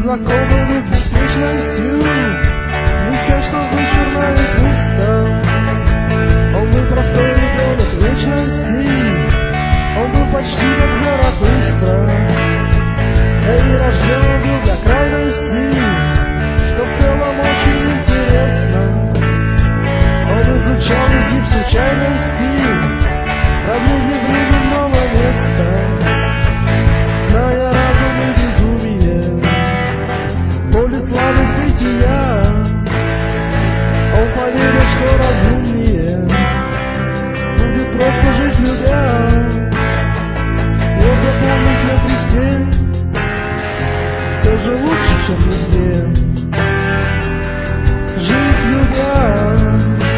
знакомыми с беспечностью, нельзя, что вычурно и пусто. Он был простой ребенок вечности, он был почти как Заратустра. И рожден был для крайности, что в целом очень интересно. Он изучал изгиб случайности, продлил временного места. Зная разум и безумие, боль и слабость бытия, он поверил, что разумнее будет просто жить любя. Вот запомнить на кресте все же лучше, чем везде. Жить любя.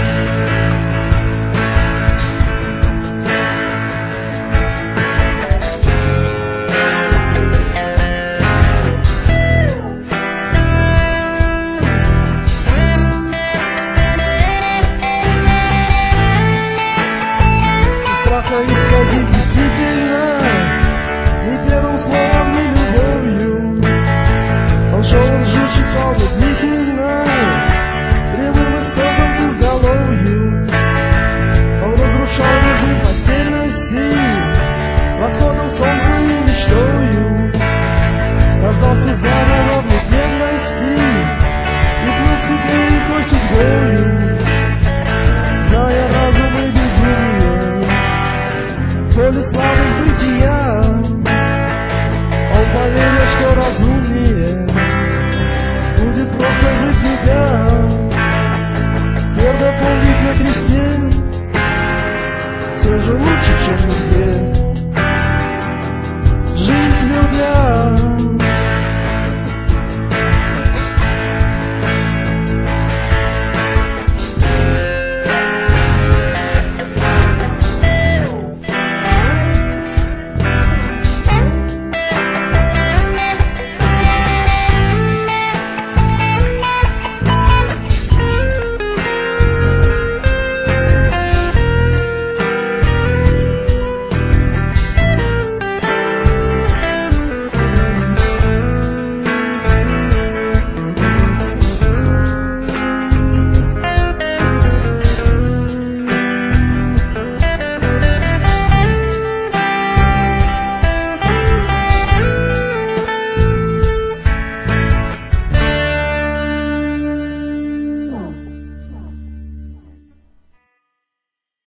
Исказить действительность ни первым словом, ни любовью. Он шел, он жил, читал медлительность, требуем истоком к изголовью. Он разрушал режим постельности восходом солнца и мечтою. Раздался за